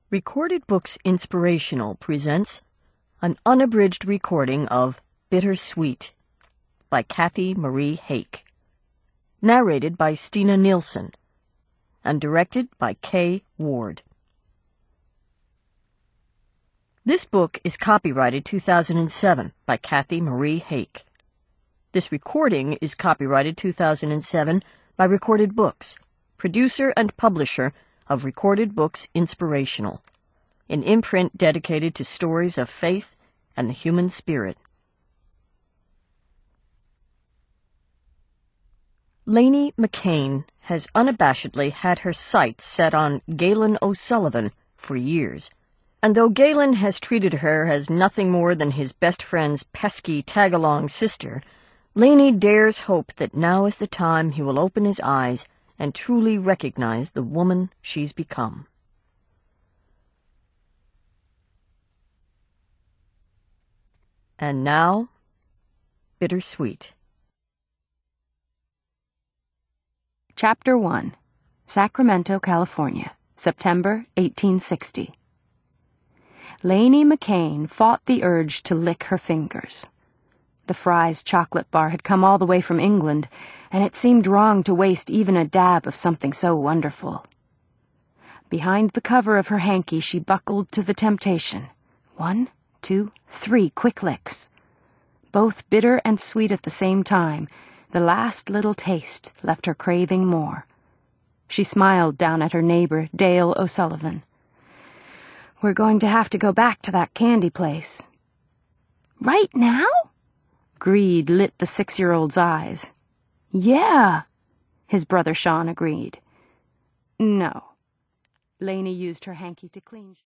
Recorded Books Inspirational presents an unabridged recording of Bittersweet by Kathy Marie Hake, narrated by Stina Nielsen, and directed by Kay Ward. This book is copyrighted 2007 by Kathy Marie Hake. This recording is copyrighted 2007 by Recorded Books, producer and publisher of Recorded Books Inspirational, an imprint dedicated to stories of faith and the human spirit. Lainey McCain has unabashedly had her sights set on Galen O'Sullivan for years, and though Galen has treated her as nothing more than his best friend's pesky tag-along sister, Lainey dares hope that now is the time he will open his eyes and truly recognize the woman she's become. And now, Bittersweet. Chapter 1. Sacramento, California, September 1860. Lainey McCain fought the urge to lick her fingers. The Fry's chocolate bar had come all the way from England, and it seemed wrong to waste even a dab of something so wonderful. Behind the cover of her hanky, she buckled to the temptation. 1, 2, 3 quick licks. Both bitter and sweet at the same time, the last little taste left her craving more. She smiled down at her neighbor, Dale O'Sullivan. "We're going to have to go back to that candy place." "Right now?" Greed lit the 6-year-old's eyes. "Yeah," his brother Sean agreed. "No." Lainey used her hanky to clean.